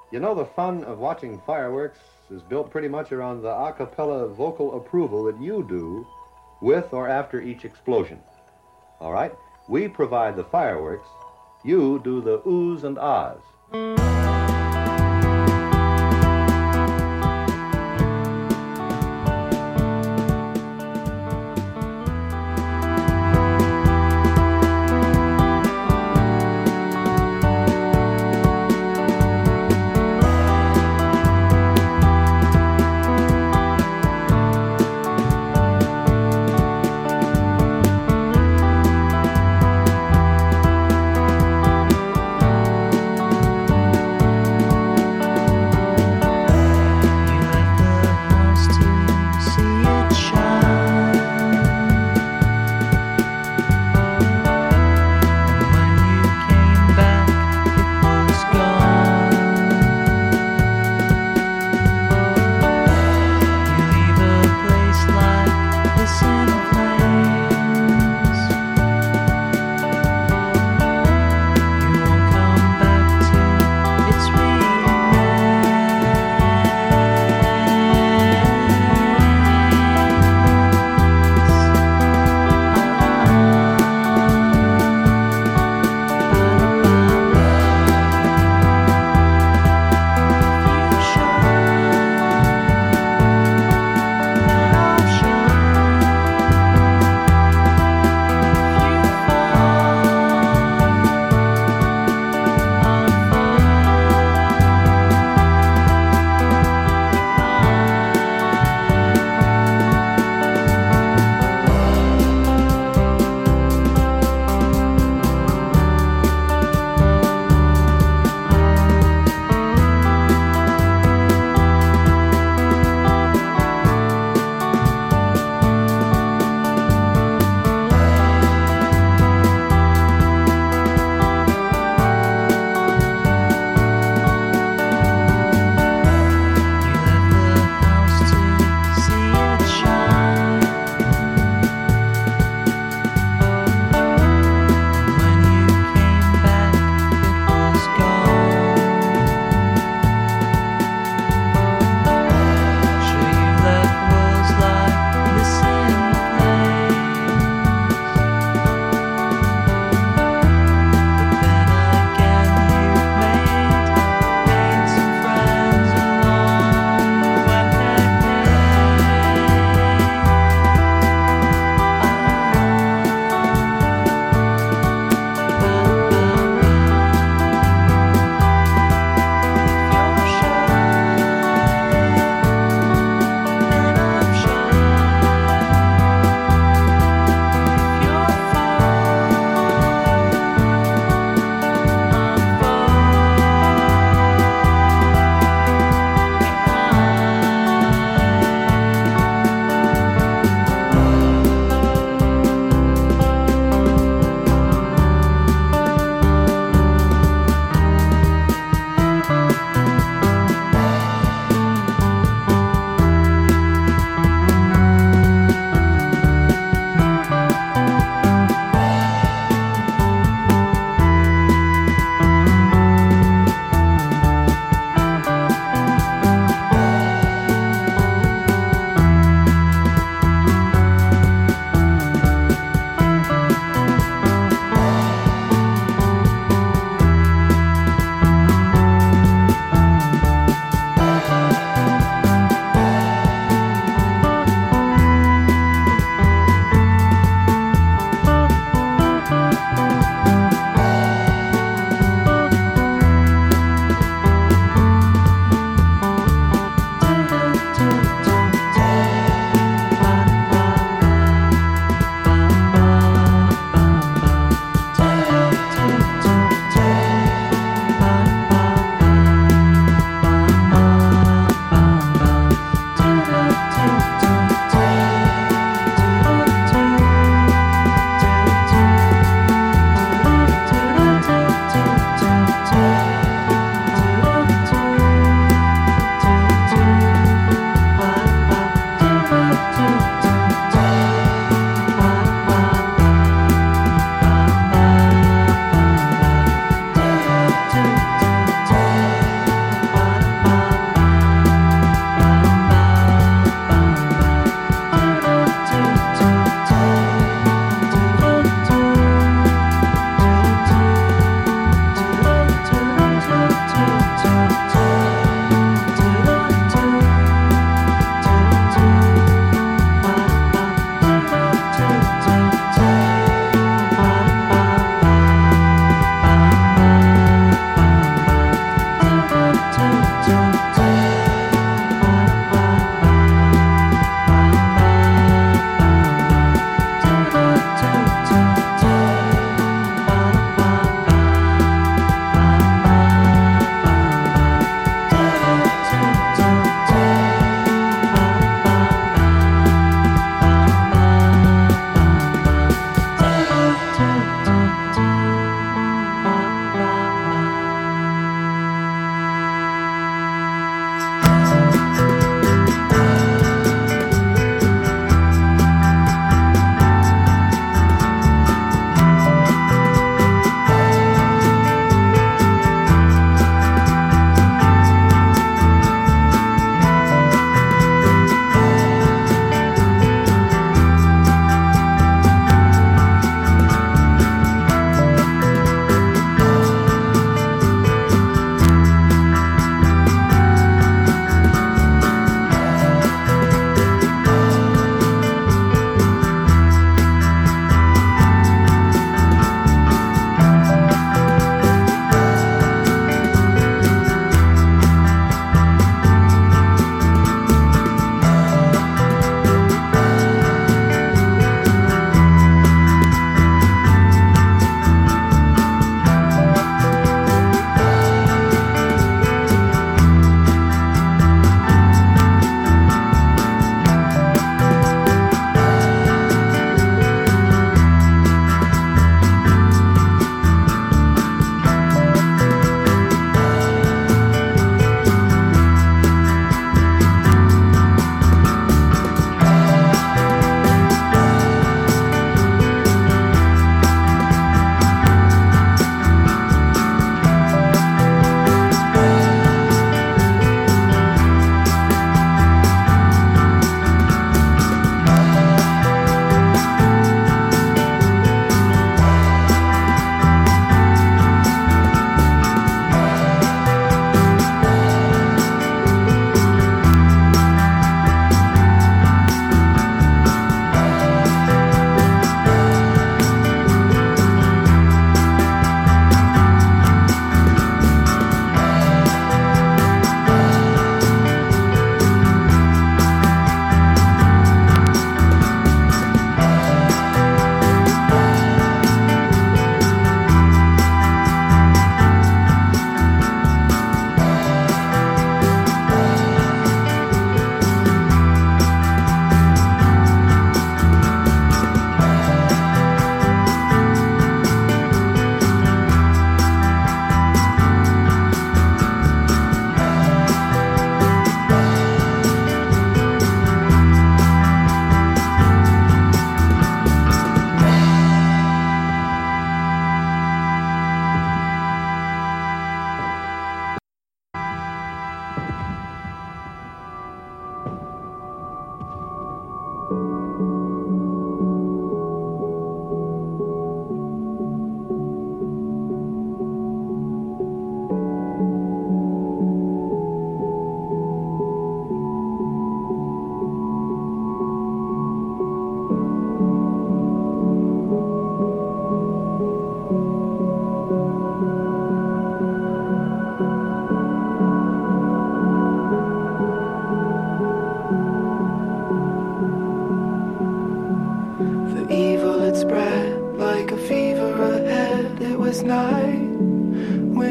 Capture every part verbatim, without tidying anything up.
You know, the fun of watching fireworks is built pretty much around the a cappella vocal approval that you do with or after each explosion. All right? We provide the fireworks. You do the oohs and ahs.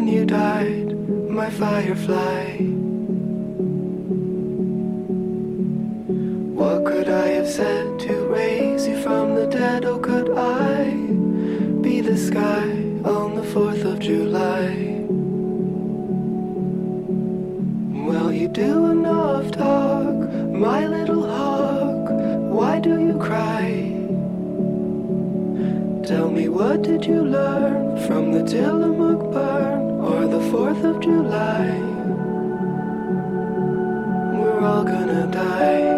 you died, my firefly. What could I have said to raise you from the dead? Oh, could I be the sky on the fourth of July? Well, you do enough talk, my little hawk. Why do you cry? Tell me, what did you learn from the Tillamook burn or the fourth of July? We're all gonna die.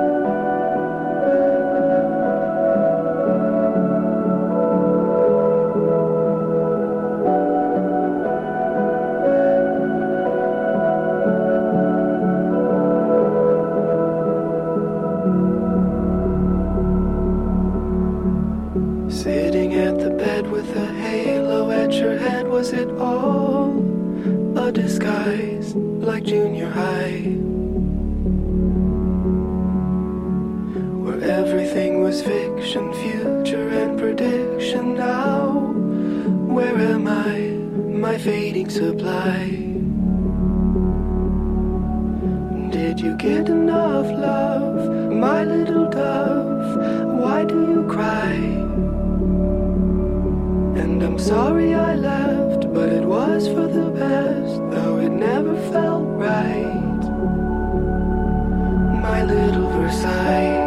Sitting at the bed with a halo at your head, was it all a disguise like junior high? Where everything was fiction, future and prediction. Now, where am I, my fading supply? Did you get enough love, my little dove? Why do you cry? And I'm sorry I left, but it was for the best, though it never felt right. My little Versailles.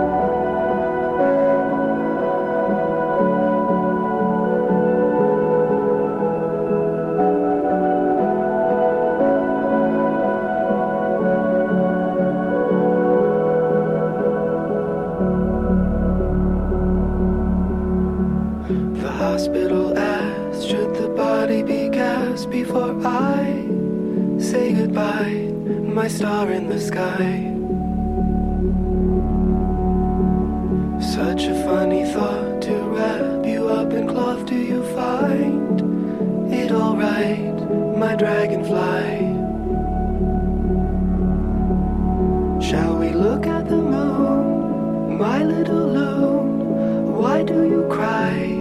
Hospital asked, should the body be gassed before I say goodbye, my star in the sky? Such a funny thought to wrap you up in cloth. Do you find it alright, my dragonfly? Shall we look at the moon, my little loon? Why do you cry?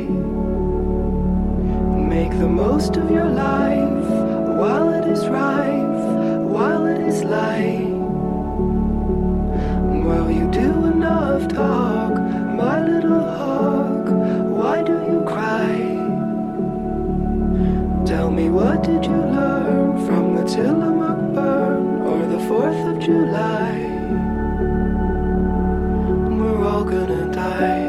Make the most of your life while it is rife, while it is light. Well, you do enough talk, my little hawk. Why do you cry? Tell me, what did you learn from the Tillamook burn or the fourth of July? We're all gonna die.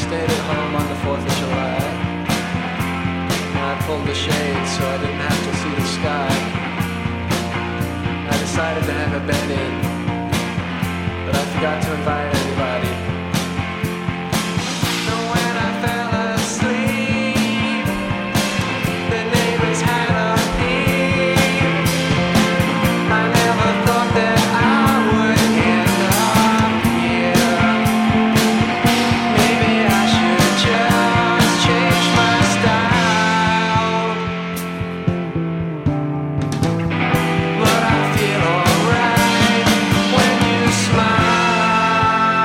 stayed at home on the fourth of July. And I pulled the shades so I didn't have to see the sky. I decided to have a bed in, but I forgot to invite anybody. So when I fell asleep, the neighbors had a peep. I never thought that I would end up here. Maybe I should just change my style. But I feel alright when you smile.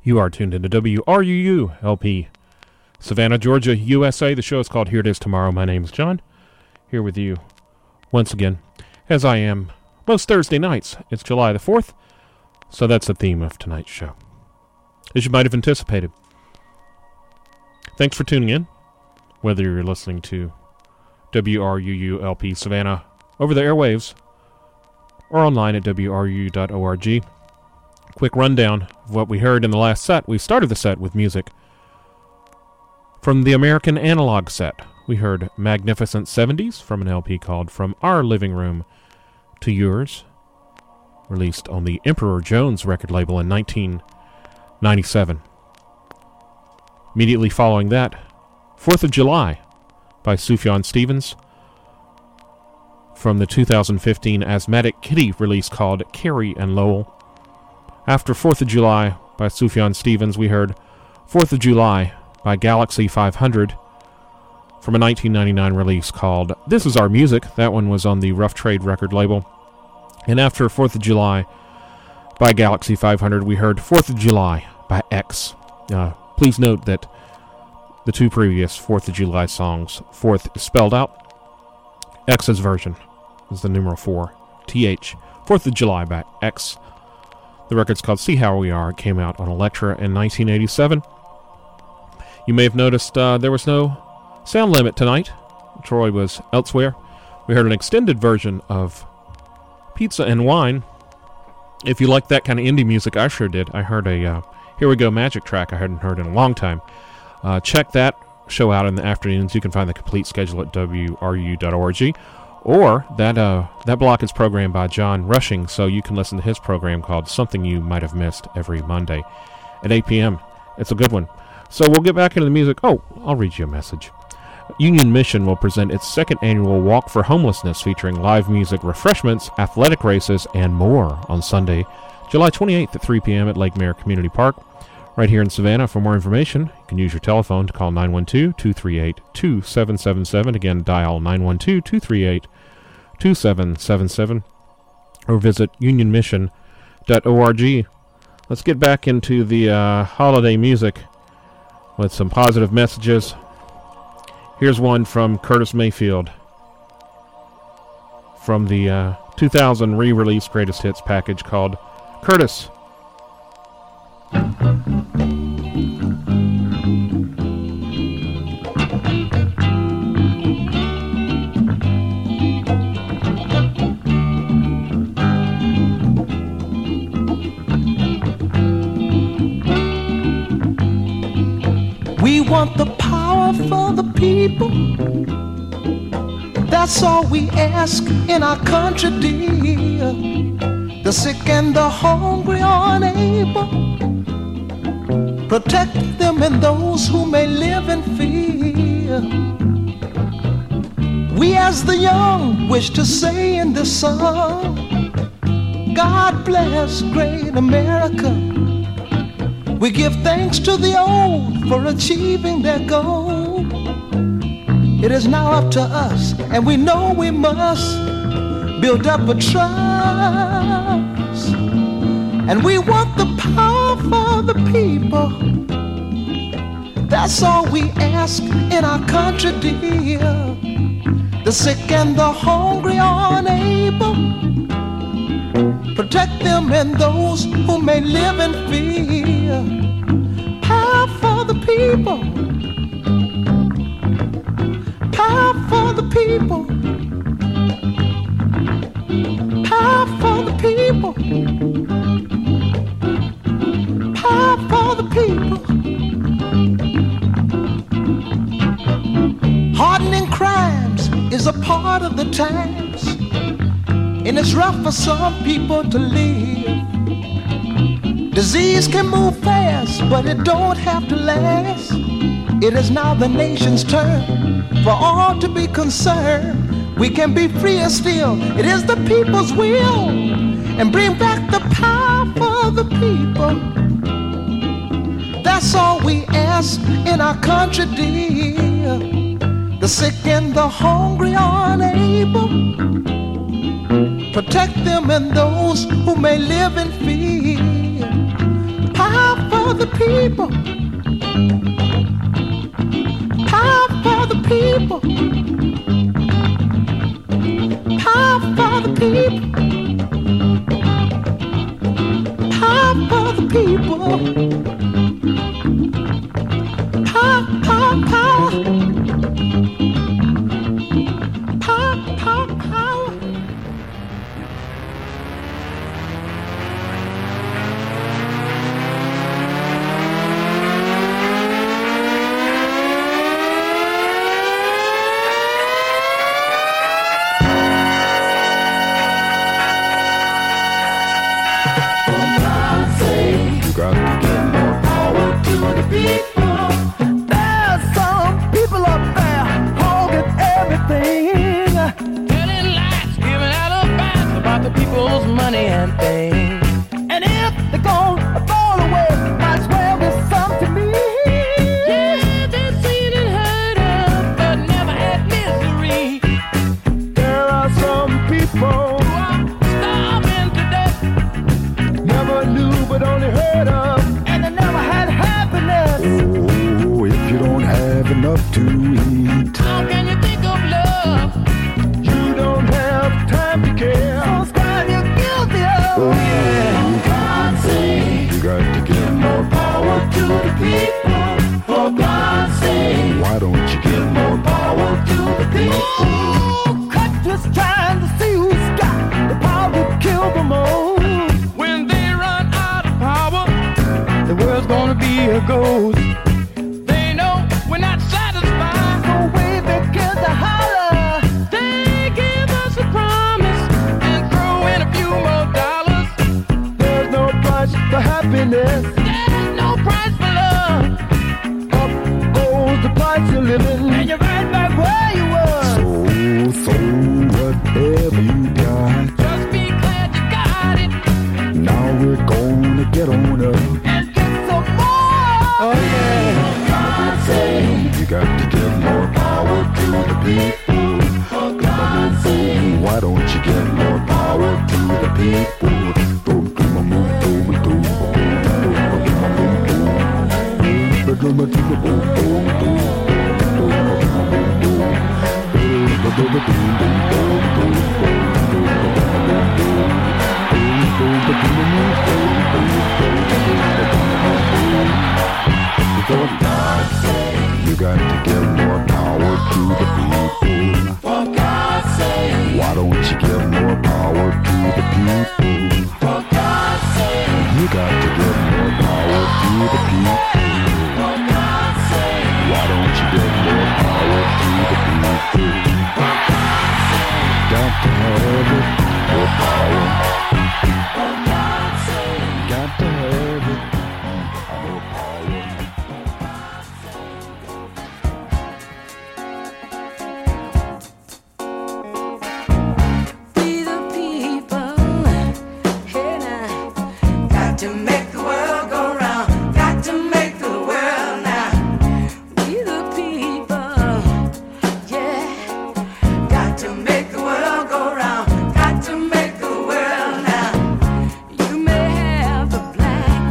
You are tuned into W R U U L P, Savannah, Georgia, U S A. The show is called Here It Is Tomorrow. My name is John, here with you once again, as I am most Thursday nights. It's July the fourth, so that's the theme of tonight's show, as you might have anticipated. Thanks for tuning in, whether you're listening to W R U U L P Savannah over the airwaves or online at W R U U dot org. Quick rundown of what we heard in the last set. We started the set with music from the American Analog set. We heard Magnificent seventies from an L P called From Our Living Room to Yours, released on the Emperor Jones record label in nineteen ninety-seven. Immediately following that, fourth of July by Sufjan Stevens from the two thousand fifteen Asthmatic Kitty release called Carrie and Lowell. After fourth of July by Sufjan Stevens, we heard fourth of July by Galaxy five hundred from a nineteen ninety-nine release called This Is Our Music. That one was on the Rough Trade record label. And after fourth of July by Galaxy five hundred, we heard fourth of July by X. Uh, please note that the two previous fourth of July songs, fourth is spelled out. X's version is the numeral four, T H. fourth of July by X. The record's called See How We Are. It came out on Elektra in nineteen eighty-seven. You may have noticed uh, there was no sound limit tonight. Troy was elsewhere. We heard an extended version of Pizza and Wine. If you like that kind of indie music, I sure did. I heard a uh, Here We Go Magic track I hadn't heard in a long time. Uh, check that show out in the afternoons. You can find the complete schedule at W R U U dot org. Or that uh, that block is programmed by John Rushing, so you can listen to his program called Something You Might Have Missed every Monday at eight p.m. It's a good one. So we'll get back into the music. Oh, I'll read you a message. Union Mission will present its second annual Walk for Homelessness featuring live music, refreshments, athletic races, and more on Sunday, July twenty-eighth at three p.m. at Lake Mare Community Park, right here in Savannah. For more information, you can use your telephone to call nine one two, two three eight, two seven seven seven. Again, dial nine one two, two three eight, two seven seven seven or visit union mission dot org. Let's get back into the uh, holiday music with some positive messages. Here's one from Curtis Mayfield from the uh, two thousand re-release Greatest Hits package called Curtis. We want the power for the people. That's all we ask in our country, dear. The sick and the hungry are unable. Protect them and those who may live in fear. We as the young wish to say in this song, God bless great America. We give thanks to the old for achieving their goal. It is now up to us, and we know we must build up a trust. And we want the power for the people. That's all we ask in our country, dear. The sick and the hungry are unable. Protect them and those who may live in fear. Power for the people. Power for the people. Power for the people. Power for the people. Hardening crimes is a part of the times, and it's rough for some people to live. Disease can move fast, but it don't have to last. It is now the nation's turn for all to be concerned. We can be freer still. It is the people's will, and bring back the power for the people. That's all we ask in our country, dear. The sick and the hungry are unable. Protect them and those who may live in fear. Power for the people. Power for the people. Power for the people. Power for the people. Power, power, power. Power, power, power. You got to give more power to the people. There's some people up there holding everything. Telling lies, giving out advice about the people's money and things. And if they're gonna fall away, might as well be some to me. Yeah, they've seen and heard of, but never had misery. There are some people Who are starving to death. never knew but only heard of, and they never had happiness. Oh, if you don't have enough to eat, How can you think of love? You don't have time to care. So it's crime you're guilty of. oh, God sake, you got to give more power to the people. For God's sake, why don't you give more power to the people? Oh, cut just trying to see who's got the power to kill the most. When they run out of power, the world's gonna be a ghost. They know we're not satisfied. So we begin to holler. They give us a promise and throw in a few more dollars. There's no price for happiness. There's no price for love. Up goes the price of living, and you're right back where you were. So, so whatever you got, Just be glad you got it. now we're gonna get on up. And get some more. Oh yeah. God's sake, you got to give more power to the people. For God's sake, why don't you give more power to the people? Boom, boom, boom, boom, boom, boom, boom, boom, boom, For God's sake, you got to give more power to the people. For God's sake, why don't you give more power to the people? For God's sake, you got to give more power to the people. For God's sake, why don't you give more power to the people? For God's sake, got to have it, more power. For God's sake, got to have it, more power. We the people, hey now, got to make the world go round, got to make the world now. We the people, yeah, got to make the world go round, got to make the world now. You may have the black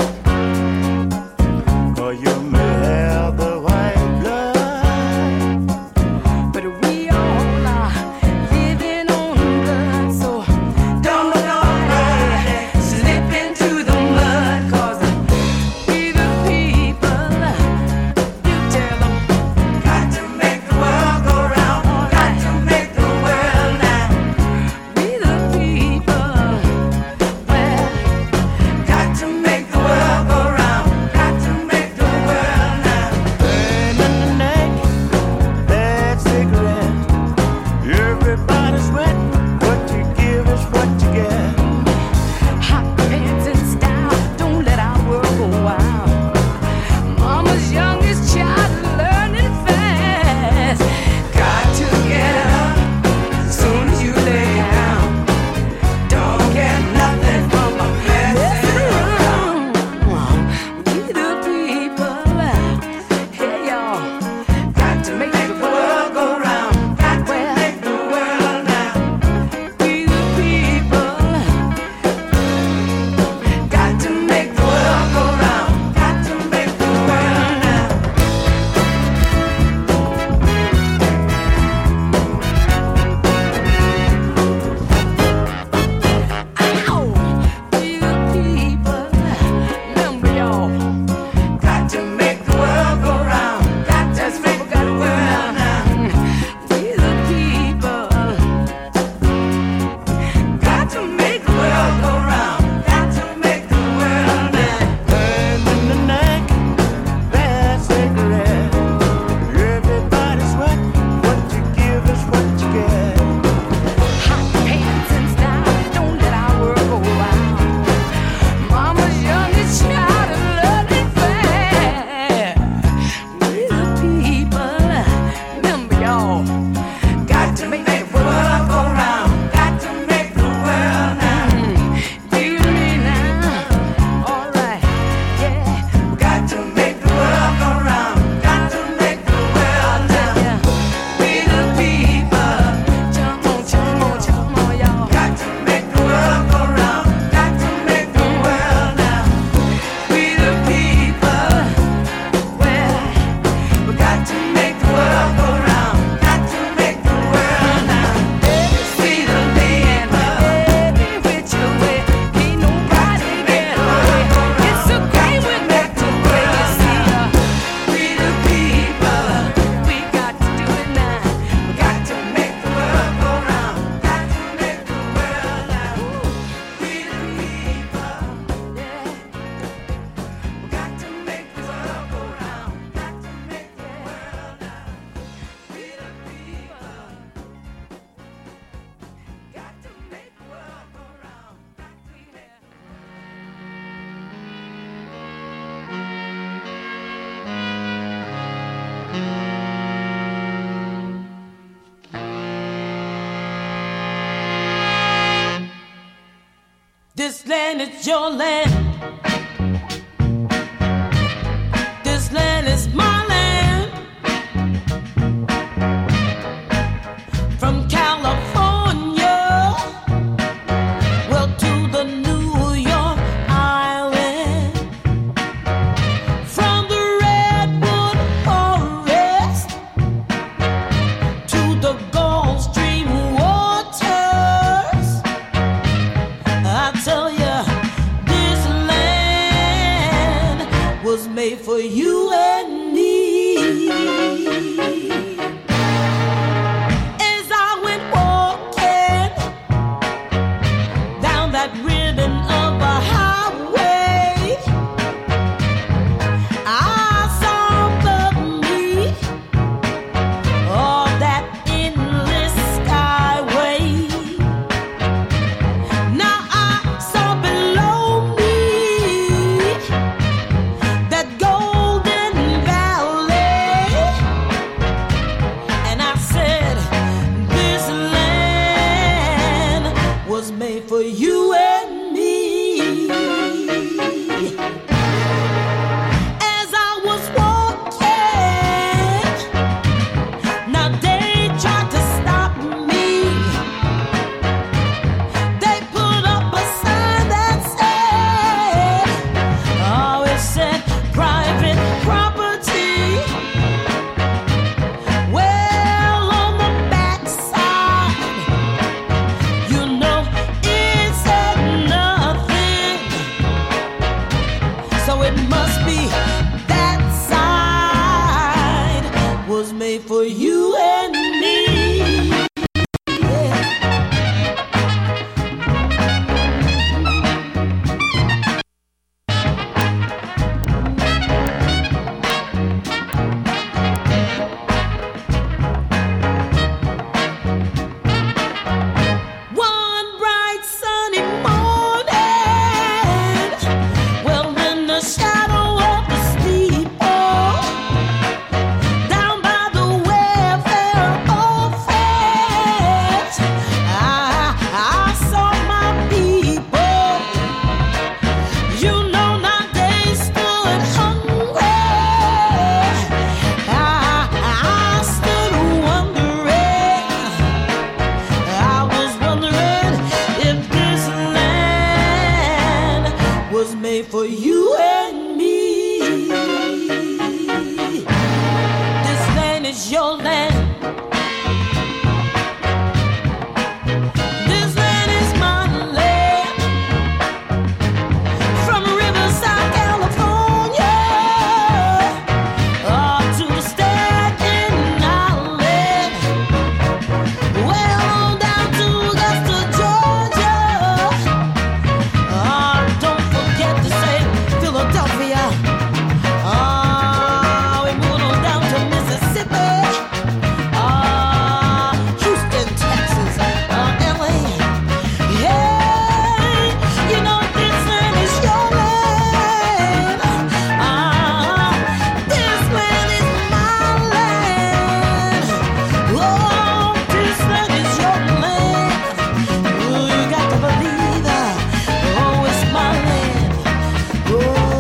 blood, Or you may have the white blood. but we all are living on blood, so don't let nobody slip into the mud, 'cause we the people, you tell them, got to make the world go round, got to make the world now. We the people, well, got to make the world go round, got to make the world now. Burn in the neck, bad cigarette. Everybody's wet. What you give is what you get. Hot pants and style, don't let our world go wild. Mama's youngest child learning fast. Got to get up as soon as you lay down. Don't get nothing from a messing around. We the people, hey y'all, got to make the world go round. Got to make the world now. We the people. Got to make the world go round. Got This land is your land. This land is my land. From California, well, to the New York Island. From the Redwood Forest to the Gulf Stream waters. I tell ya, this land was made for you and me. As I went walking down that ribbon of a highway, I saw above me all that endless skyway. Now I saw below me that golden valley, and I said, this land was made for you and me. As I was walking, now they tried to stop me. They put up a sign that said, oh, it said private property. Well, on the backside, you know, it said nothing. So it must be that side was made for you and me. Yeah. One bright sunny morning, well, in the shadow of the steeple, down by the welfare office, I, I saw my people. You know, now they stood hungry. I, I stood wondering. I was wondering if this land was made for you and me. This land is your land. This land is my land. From Riverside, California, oh, to the Staten Island. Well, on down to Augusta, Georgia. Oh, don't forget to say Philadelphia. Oh, we moved on down to Mississippi. Oh, Houston, Texas. Oh, L A. Yeah, you know this land is your land. Ah, this land is my land. Oh, this land is your land. Oh, you got to believe that. Oh, it's my land. Oh,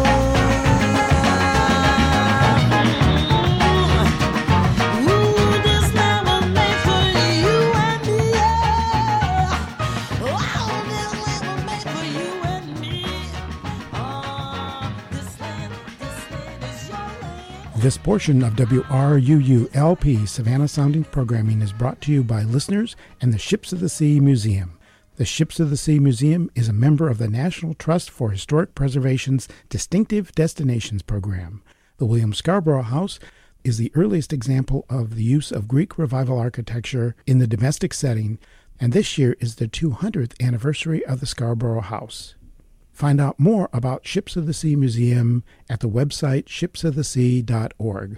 ooh, this land was made for you and me. Yeah. Oh, this land was made for you and me. Oh, this land, this land is your land. This portion of W R U U L P Savannah Sounding programming is brought to you by listeners and the Ships of the Sea Museum. The Ships of the Sea Museum is a member of the National Trust for Historic Preservation's Distinctive Destinations program. The William Scarborough House is the earliest example of the use of Greek Revival architecture in the domestic setting, and this year is the two hundredth anniversary of the Scarborough House. Find out more about Ships of the Sea Museum at the website ships of the sea dot org.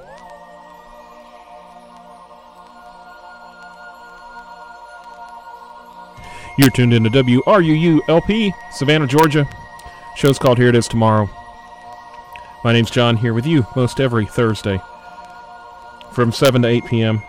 You're tuned into W R U U L P, Savannah, Georgia. Show's called Here It Is Tomorrow. My name's John, here with you most every Thursday from seven to eight p.m.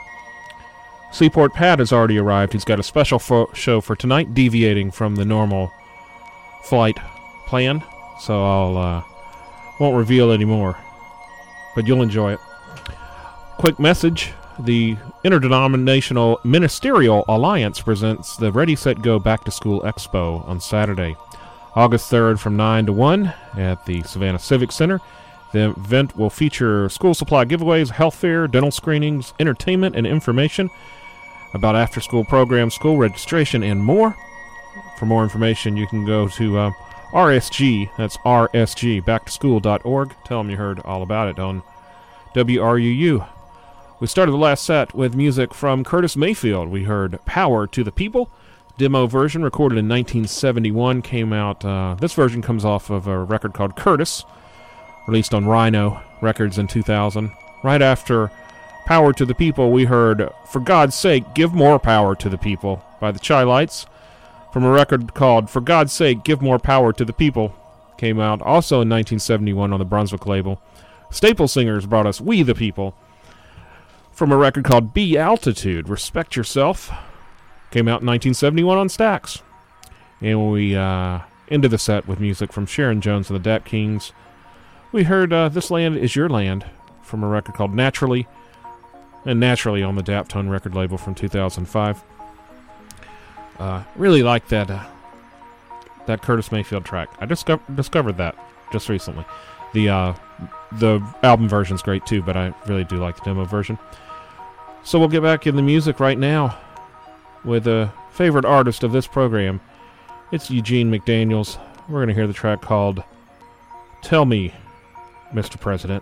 Seaport Pat has already arrived. He's got a special fo- show for tonight, deviating from the normal flight planned, so I'll uh, won't reveal any more, but you'll enjoy it. Quick message: the Interdenominational Ministerial Alliance presents the Ready, Set, Go Back to School Expo on Saturday, August third from nine to one at the Savannah Civic Center. The event will feature school supply giveaways, health fair, dental screenings, entertainment, and information about after-school programs, school registration, and more. For more information, you can go to uh, R S G, that's R S G, back to school dot org. Tell them you heard all about it on W R U U. We started the last set with music from Curtis Mayfield. We heard Power to the People. Demo version recorded in nineteen seventy-one came out. Uh, this version comes off of a record called Curtis, released on Rhino Records in two thousand. Right after Power to the People, we heard For God's Sake, Give More Power to the People by the Chi-Lites, from a record called For God's Sake, Give More Power to the People. Came out also in nineteen seventy-one on the Brunswick label. Staple Singers brought us We the People, from a record called Be Altitude, Respect Yourself. Came out in nineteen seventy-one on Stax. And we uh, ended the set with music from Sharon Jones and the Dap Kings. We heard uh, This Land Is Your Land from a record called Naturally, and Naturally on the Daptone record label from two thousand five. Uh, really like that uh, that Curtis Mayfield track. I disco- discovered that just recently. The uh, the album version's great too, but I really do like the demo version. So we'll get back in the music right now with a favorite artist of this program. It's Eugene McDaniels. We're going to hear the track called Tell Me, Mister President.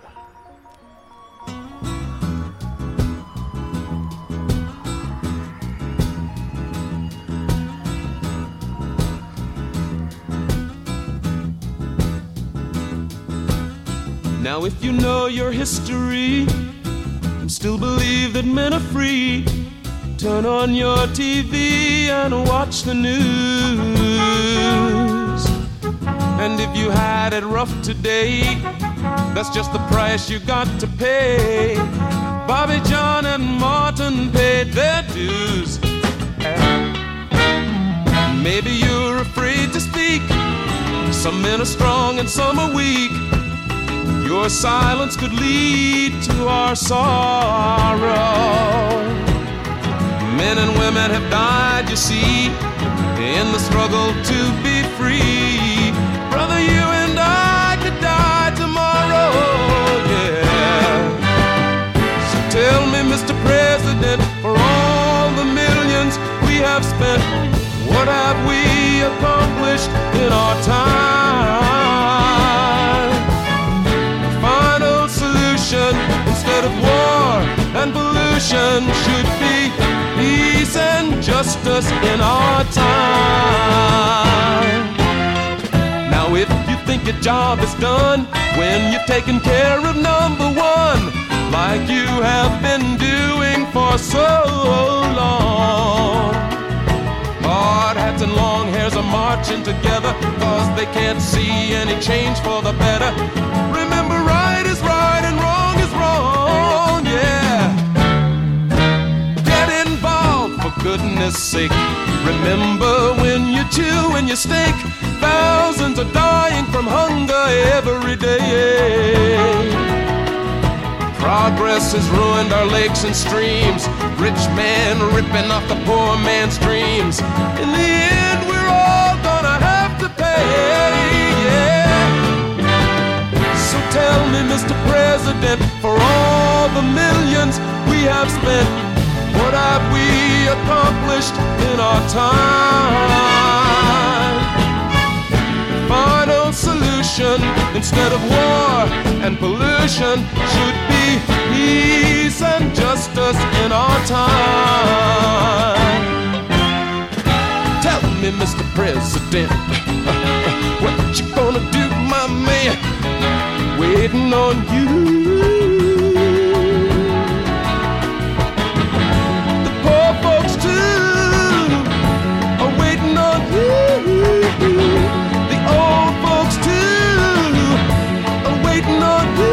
Now if you know your history and still believe that men are free, turn on your T V and watch the news. And if you had it rough today, that's just the price you got to pay. Bobby, John, and Martin paid their dues. Maybe you're afraid to speak. Some men are strong and some are weak. Your silence could lead to our sorrow. Men and women have died, you see, in the struggle to be free. Brother, you and I could die tomorrow, yeah. So tell me, Mister President, for all the millions we have spent, what have we accomplished in our time? Final solution instead of war and pollution should be peace and justice in our time. Now if you think your job is done when you're taking care of number one, like you have been doing for so long, hard hats and long hairs are marching together cause they can't see any change for the better. Remember, right is right and wrong is wrong, yeah. Get involved, for goodness sake. Remember when you chew and you steak, thousands are dying from hunger every day. Progress has ruined our lakes and streams, rich man ripping off the poor man's dreams. In the end, we're all gonna have to pay, yeah. So tell me, Mister President, for all the millions we have spent, what have we accomplished in our time? Final solution instead of war and pollution should be peace and justice in our time. Tell me, Mister President, what you gonna do, my man? Waiting on you. The poor folks too are waiting on you. The old folks too are waiting on you.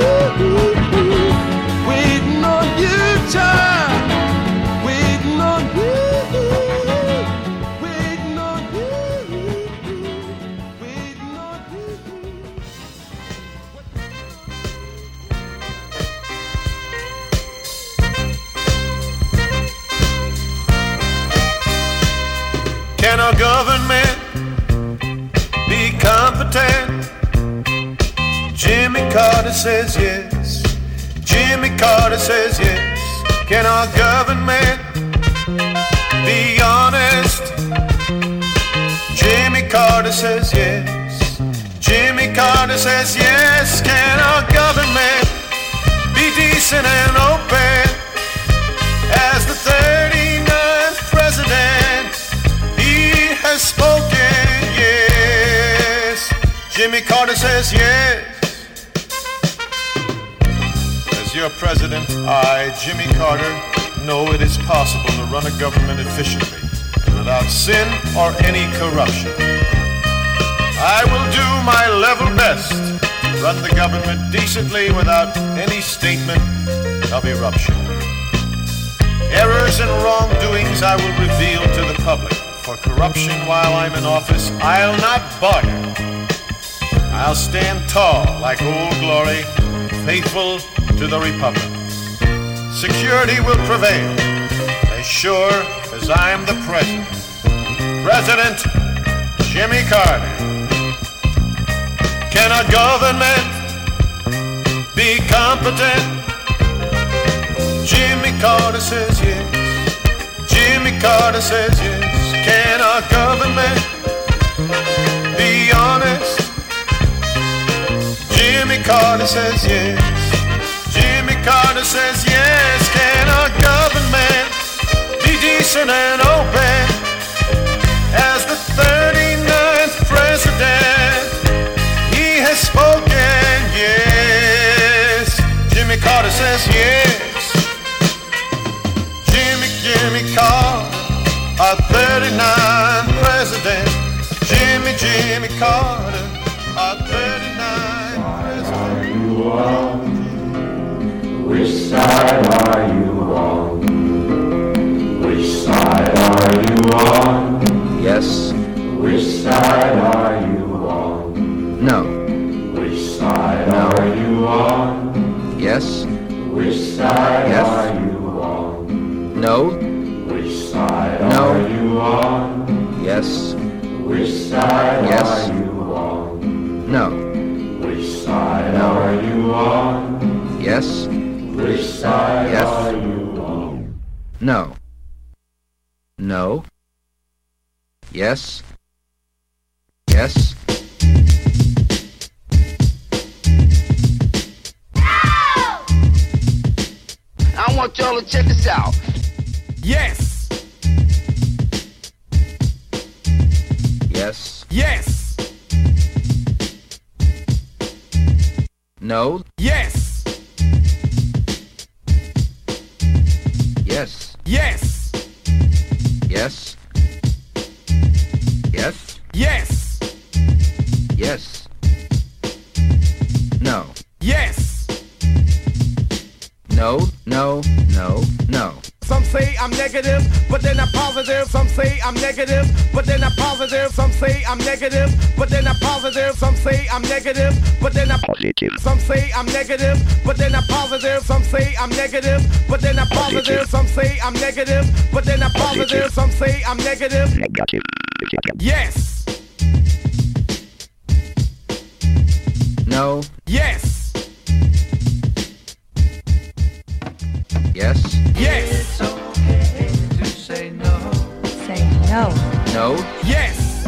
Waiting on you, child. Waiting on you. Waiting on you. Waiting our government be competent? Jimmy Carter says yes. Jimmy Carter says yes. Can our government be honest? Jimmy Carter says yes. Jimmy Carter says yes. Can our government be decent and open? As the thirty-ninth president, he has spoken, yes. Jimmy Carter says yes. As your president, I, Jimmy Carter, know it is possible to run a government efficiently and without sin or any corruption. I will do my level best to run the government decently without any statement of eruption. Errors and wrongdoings I will reveal to the public. For corruption while I'm in office, I'll not bargain. I'll stand tall like Old Glory, faithful to the Republic. Security will prevail, as sure as I'm the President. President Jimmy Carter. Can our government be competent? Jimmy Carter says yes. Jimmy Carter says yes. Can our government be honest? Jimmy Carter says yes. Jimmy Carter says yes. Can our government be decent and open? As the thirty-ninth president, he has spoken, yes. Jimmy Carter says yes. Jimmy, Jimmy Carter, our thirty-ninth president. Jimmy, Jimmy Carter, our thirty-ninth president. Are you on? Which side are you on? Which side are you on? Yes. Which side are you on? No. Which side No. are you on? Yes. Which side Yes. are you on? No. Which side No. are you on? Yes. Which side Yes. are you on? No. Which side No. are you on? Yes. Which side Yes. are you on? No. No. Yes. Yes. I want y'all to check this out. Yes. Yes. Yes. No. Yes. Yes. Yes. Yes. Yes. Yes. Yes. No. Yes. No. No. No. No. Some say I'm negative, but then I'm positive. Some say I'm negative, but then I'm positive. Some say I'm negative, but then I'm positive. Some say I'm negative, but then I'm positive. Some say I'm negative, but then I'm positive. Some say I'm negative, but then I'm positive. Some say I'm negative, but then I'm positive. Some say I'm negative. Negative. Yes. No. Yes. Yes. Yes. It's okay to say no. Say no. No. Yes.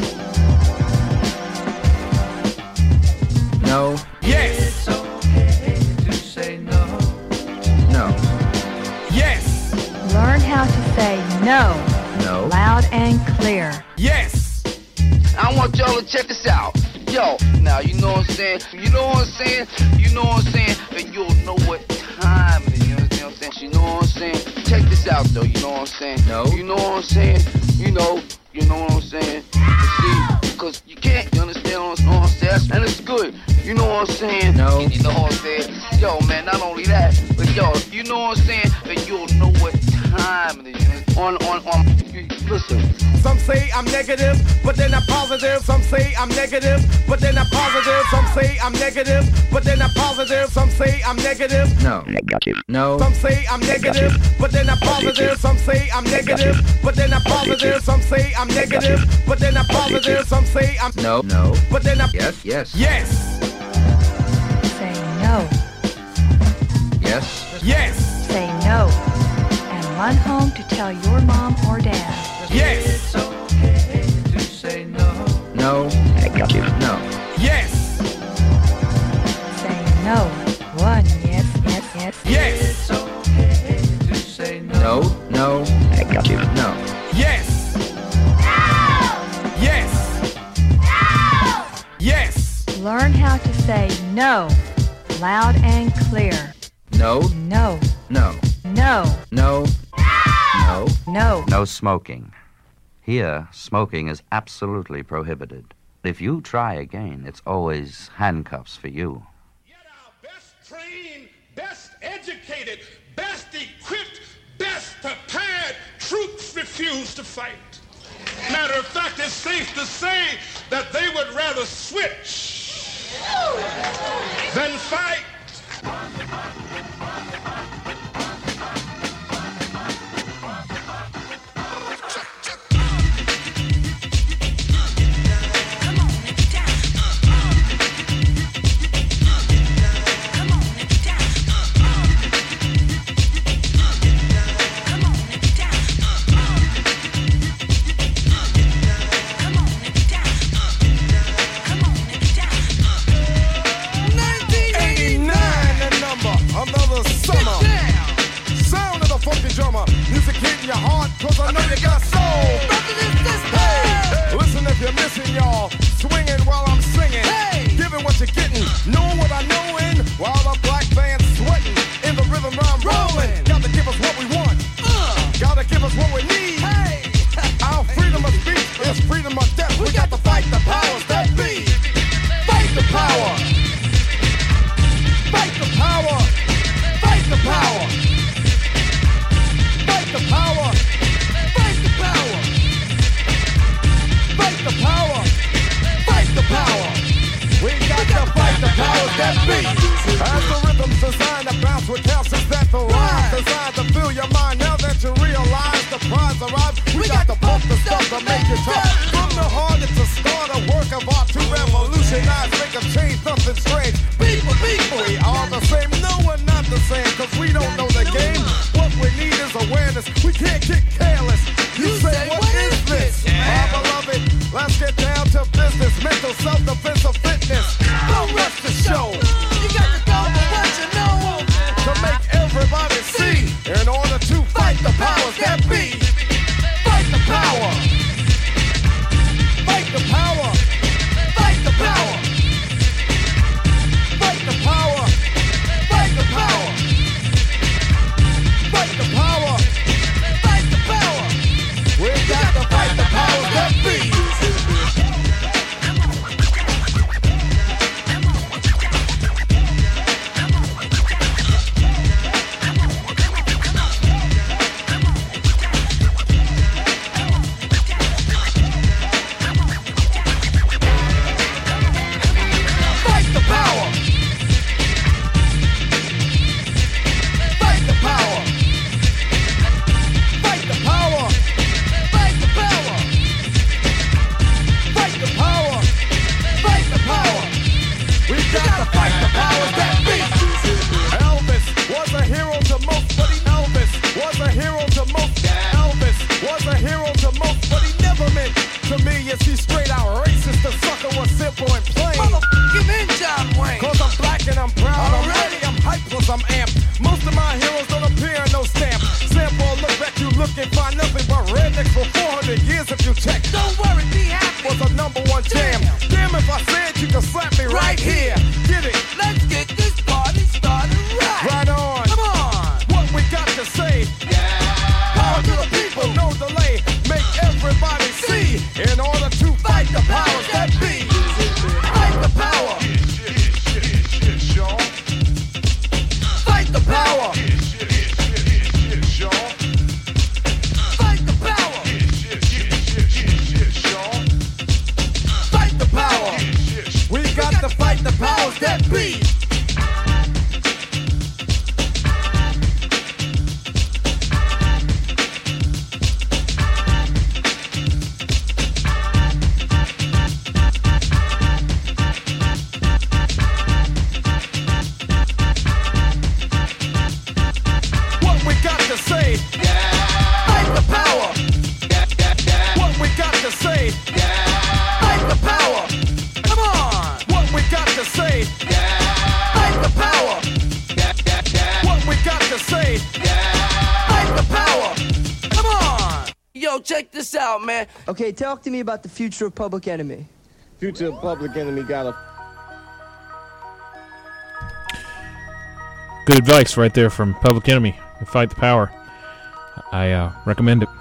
No. Yes. It's okay to say no. No. Yes. Learn how to say no. No. Loud and clear. Yes. I want y'all to check this out. Yo, now you know what I'm saying? You know what I'm saying? You know what I'm saying? And you'll know what time it is. You know what I'm saying? You know what I'm saying? Check this out though, you know what I'm saying? No. You know what I'm saying? You know, you know what I'm saying? You see, because you can't, you understand what I'm saying? And it's good. You know what I'm saying? No. You know what I'm saying? Yo, man, not only that, but yo, you know what I'm saying? And you'll know what time it is. On, on, on. Listen. Some say I'm negative, but then I'm positive. Some say I'm negative, but then I'm positive. Some say I'm negative, but then I'm positive. Some say I'm negative. No. Negative. No. Some say I'm negative, but then I'm positive. Some say I'm negative, but then I'm positive. Some say I'm negative, but then I'm positive. Some say I'm no, no. But then I'm yes, yes, yes. Say no. Yes. Yes. Say no. And run home to tell your mom or dad. Yes. It's okay to say no. No. Negative. No. Yes. Say no. One. Yes, yes, yes. Yes. It's okay to say no. No. No. Negative. No. Yes. No. Yes. No. Yes. Learn how to say no. Loud and clear. No. No. No. No. No. No. No. No smoking. Here, smoking is absolutely prohibited. If you try again, it's always handcuffs for you. Yet our best trained, best educated, best equipped, best prepared troops refuse to fight. Matter of fact, it's safe to say that they would rather switch than fight. Your heart, cause I know you got soul. Hey, listen if you're missing, y'all. Swinging while I'm singing. Hey, giving what you're getting. Knowing what I know in. While the black band's sweating. In the rhythm I'm rolling. Gotta give us what we want. Uh, gotta give us what we need. Hey, our freedom of speech is freedom of death. We got to fight the powers that be. Fight the power. Fight the power. Fight the power. Fight the power! Fight the power! Fight the power! Fight the power! We got to fight the powers that be! As the rhythm's designed to bounce with calcium that the rhyme designed to fill your mind. Now that you realize the prize arrives, we got to pump the stuff to make it tough. From the heart, it's a start, a work of art to revolutionize, make a change, something strange. People, people, we are the same. No, we're not the same, cause we don't know the game. What we need is awareness. We can't get careless. You, you say, say, what is this? Yeah. My beloved, let's get down to business. Mental self-defense of fitness. Don't rush the show. You got to go for what you know. To make everybody see. In order to fight the powers that be. Fight the power. Fight the power. Fight the power. Fight the power. Fight the power. Fight the power. Fight the power. We got to fight the powers that be. Yeah. Fight the power. Yeah, yeah, yeah. What we got to say. Yeah. Fight the power. Come on. What we got to say. Yeah. Fight the power. Yeah, yeah, yeah. What we got to say. Yeah. Fight the power. Come on. Yo, check this out, man. Okay, talk to me about the future of Public Enemy. Future of Public Enemy got a... Good advice right there from Public Enemy. Fight the power. I uh, recommend it.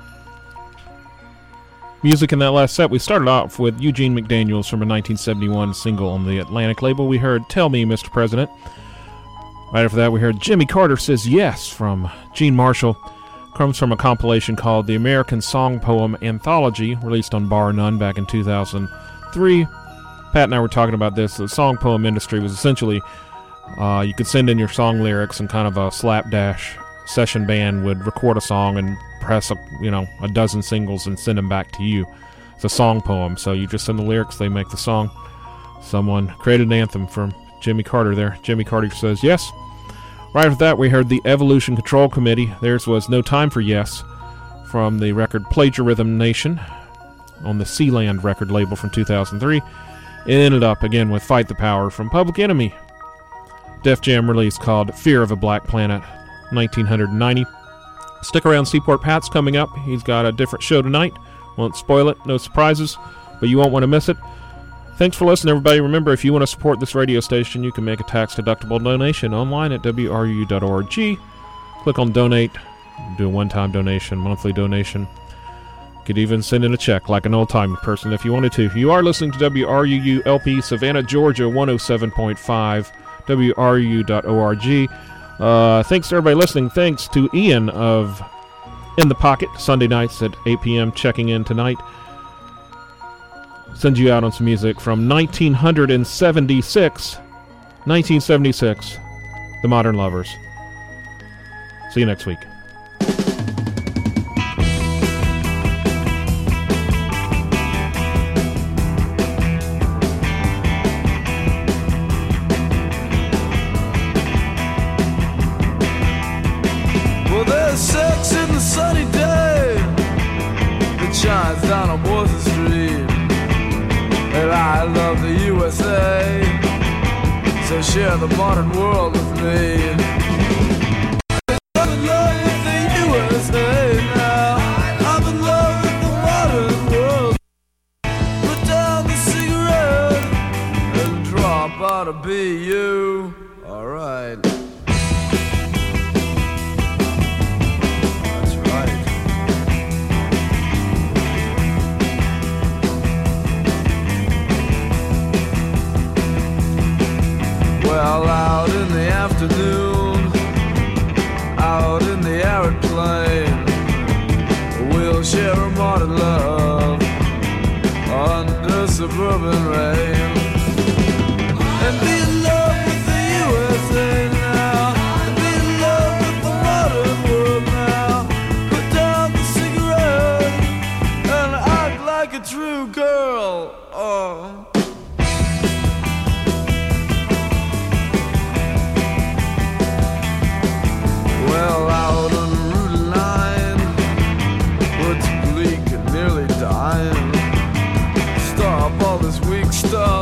Music in that last set, we started off with Eugene McDaniels from a nineteen seventy-one single on the Atlantic label. We heard Tell Me, Mister President. Right after that, we heard Jimmy Carter Says Yes from Gene Marshall. Comes from a compilation called The American Song Poem Anthology, released on Bar None back in two thousand three. Pat and I were talking about this. The song poem industry was essentially, uh, you could send in your song lyrics and kind of a slapdash session band would record a song and press a, you know, a dozen singles and send them back to you. It's a song poem, so you just send the lyrics, they make the song. Someone created an anthem from Jimmy Carter there. Jimmy Carter Says Yes. Right after that, we heard the Evolution Control Committee. Theirs was No Time for Yes from the record Plagiarism Nation on the Sealand record label from two thousand three. It ended up again with Fight the Power from Public Enemy. Def Jam release called Fear of a Black Planet, nineteen ninety. Stick around, Seaport Pat's coming up. He's got a different show tonight. Won't spoil it, no surprises, but you won't want to miss it. Thanks for listening, everybody. Remember, if you want to support this radio station, you can make a tax-deductible donation online at W R U U dot org. Click on Donate, do a one-time donation, monthly donation. You could even send in a check like an old-time person if you wanted to. You are listening to W R U U L P Savannah, Georgia, one oh seven point five, W R U U dot org. Uh, thanks to everybody listening. Thanks to Ian of In the Pocket, Sunday nights at eight p.m., checking in tonight. Send you out on some music from nineteen seventy-six. nineteen seventy-six, The Modern Lovers. See you next week. Well, there's sex in the sunny day that shines down on Boise Street. And I love the U S A, so share the modern world with me. I'm in love with the U S A now. I'm in love with the modern world. Put down the cigarette and drop out of B U. Alright. Well, out in the afternoon, out in the arid plain, we'll share a modern love under suburban rain. And be in love with the U S A now, and be in love with the modern world now. Put down the cigarette and act like a true girl. Oh. Well, out on Route nine, what's bleak and nearly dying. Stop all this weak stuff.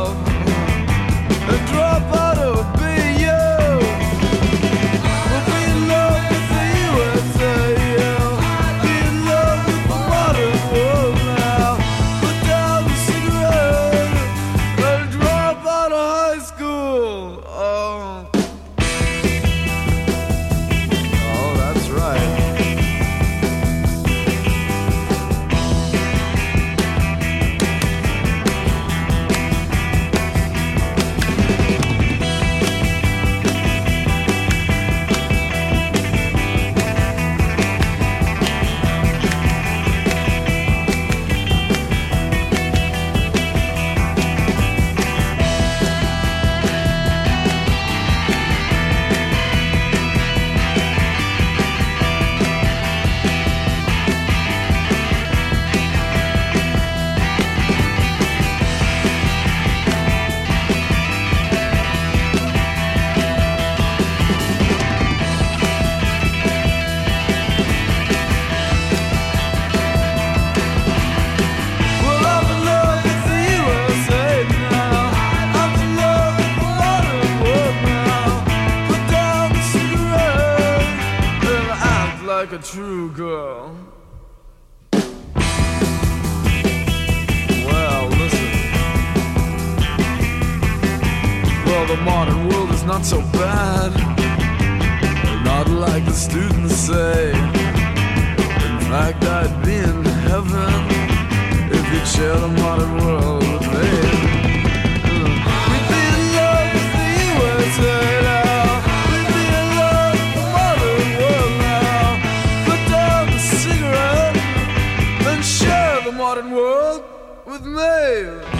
a true girl. Well, listen. Well, the modern world is not so bad. Not like the students say. In fact, I'd be in heaven if you'd share the modern world with me. We'd be in love with the U S A now. We'd be in love with the modern world now. Put down the cigarette and share the modern world with me.